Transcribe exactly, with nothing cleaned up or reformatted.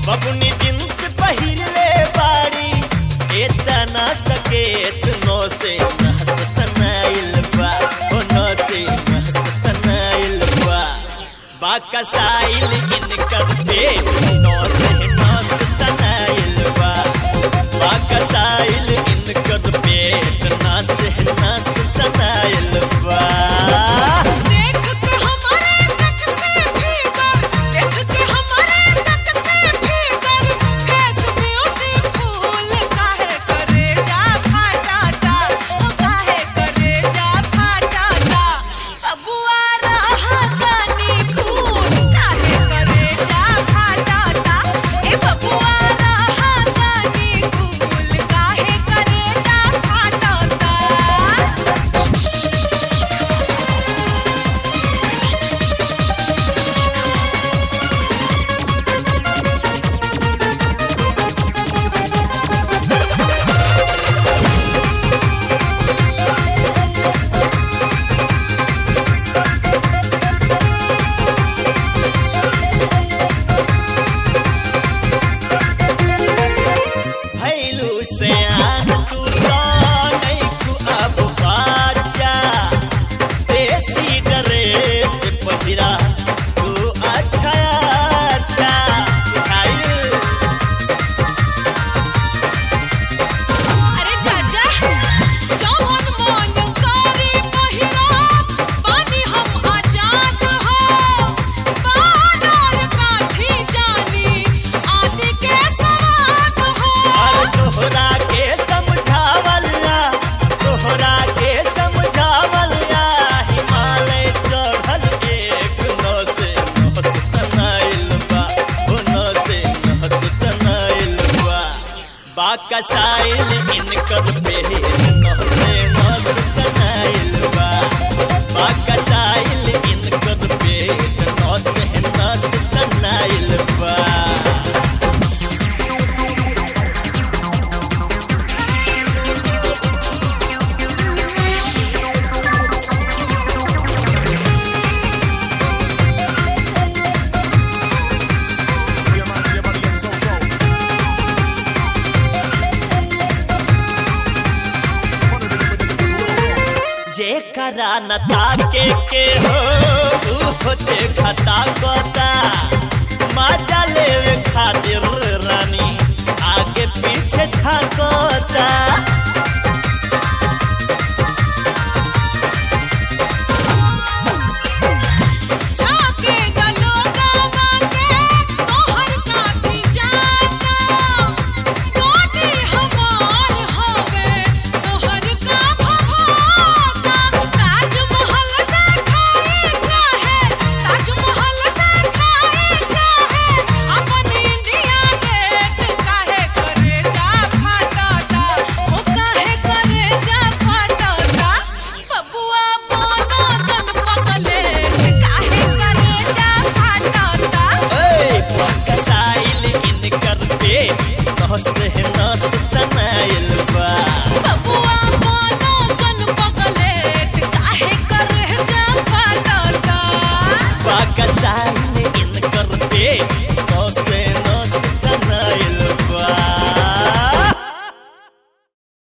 बबुनी जींस पहिरले बाड़ी एतना सकेत नो से नहसतनाइल बा ओ नो से नहसतनाइल बा बाकसाइल इनकर पेट नो से नहसतनाइल बा बाकसाइल इनकर पेट ना से नहसतनाइल बा सयान तू तो नहीं तू अब बाजा देसी ड्रेस पहिरा तू अच्छा अच्छा अरे चाचा जौन मन करे पहिरा बानी हम आजाद हो बानर काठी जानी आदि के सवाद हो और तोहरा के समझावला तोहरा के समझावला हिमालय चढ़ल एक नौ से नहसतनाइल बा ओ नौ से नहसतनाइल बा बाकसाइल इनकर पेट नौ से नहसतनाइल बा बाकसाइल इनकर पेट नौ से नहसतनाइल बा जेकरा न ताके के हो ऊ देखता कोता मजा लेवे खातिर रानी आगे पीछे झांकोता झाके गलोगा बाके तोहर काठी जाता कोटी हमार होवे तोहर का भभाता ताजमहल देखाई चाहे ताजमहल देखाई चाहे अपन इंडिया गेट काहे करे जा फाटता ओ काहे करे जा फाटता बबुआ बोनो जन पगले काहे करे जा फाटता ए बाकसाइल इनकर पेट नौ से नहसतनाइल बा बबुआ बोनो जन पगले काहे करे जा फाटता बाकसाइल इनकर पेट